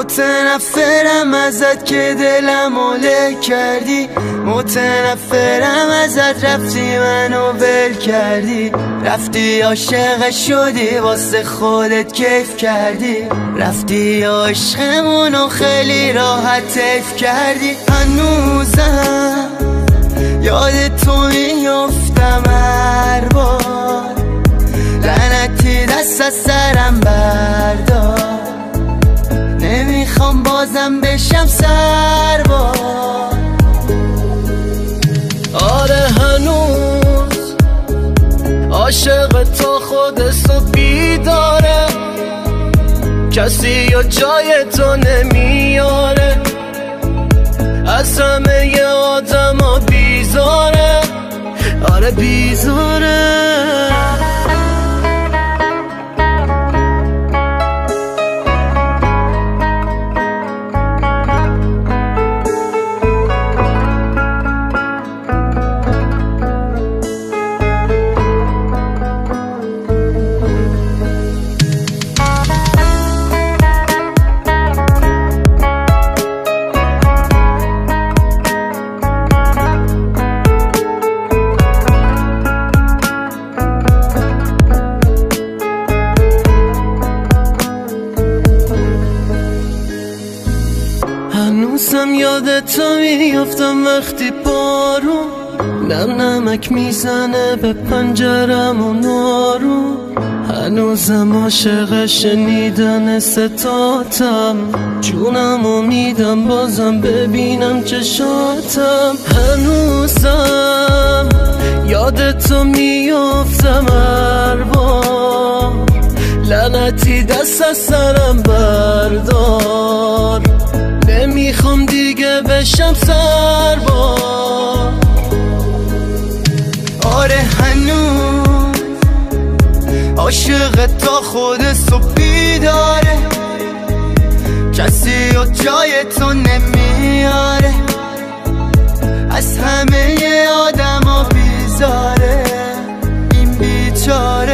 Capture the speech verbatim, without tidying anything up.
متنفرم ازت که دلم له کردی، متنفرم ازت رفتی منو ول کردی، رفتی عاشق شدی واسه خودت کیف کردی، رفتی عشقمونو خیلی راحت حیف کردی. هنوزم یاد تو میافتم هر بار، لعنتی دست از سرم بردار، نمیخوام بازم بشم سربار. آره هنوز عاشق تو خودستو بیداره، کسی یا جای تو نمیاره، از همه آدم ها بیزاره، آره بیزاره. هنوزم یاد تو میافتم وقتی بارون نم نمک میزنه به پنجرم و نارون، هنوزم عاشق شنیدن ستاتم، جونمو میدم بازم ببینم چشاتم. هنوزم یاد تو میافتم هر بار، لعنتی دست از سرم بردار، نمیخوام دیگه بشم سربار. آره هنوز عاشق تا خودستو بیداره، کسی و جای تو نمیاره، از همه آدم ها بیزاره این بیچاره.